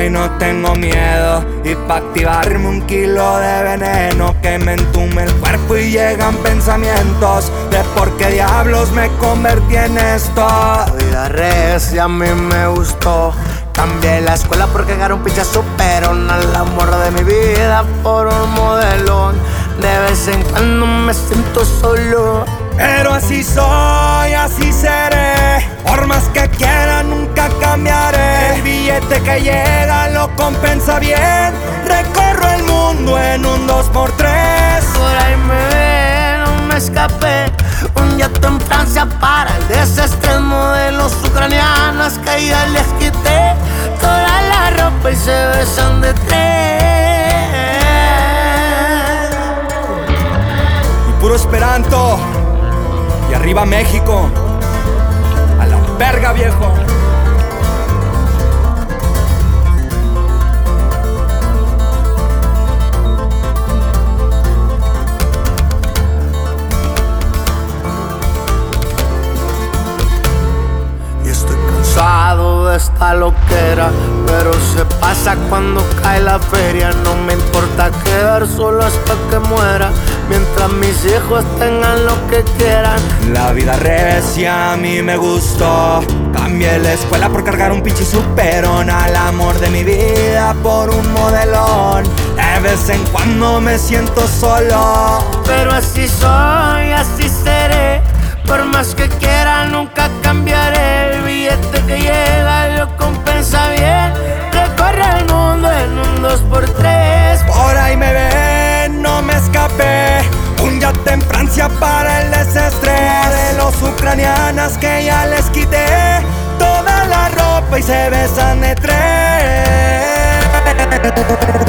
y no tengo miedo. Y pa' activarme 1 kilo de veneno que me entume el cuerpo y llegan pensamientos de por qué diablos me convertí en esto. La vida recia a mí me gustó. Cambié la escuela porque agarré un pinchazo, pero no el amor de mi vida por un modelón. De vez en cuando me siento solo, pero así soy, así seré. Por más que quiera nunca cambiaré. El billete que llega lo compensa bien. Recorro el mundo en un 2x3. por ahí me ve, no me escapé. Un yato en Francia para el desestrés. Modelos ucranianas que ya les quité toda la ropa y se besan de 3. Y puro esperanto. Y arriba México. A la verga, viejo. Cansado de esta loquera, pero se pasa cuando cae la feria. No me importa quedar solo hasta que muera, mientras mis hijos tengan lo que quieran. La vida recia a mí me gustó. Cambié la escuela por cargar un pinche superón. Al amor de mi vida por un modelón. De vez en cuando me siento solo, pero así soy, así seré. Por más que quiera nunca cambiaré. El billete que llega lo compensa bien. Recorre el mundo en un 2x3. Por ahí me ven, no me escapé. Un yate en Francia para el desestrés. De los ucranianas que ya les quité toda la ropa y se besan de 3.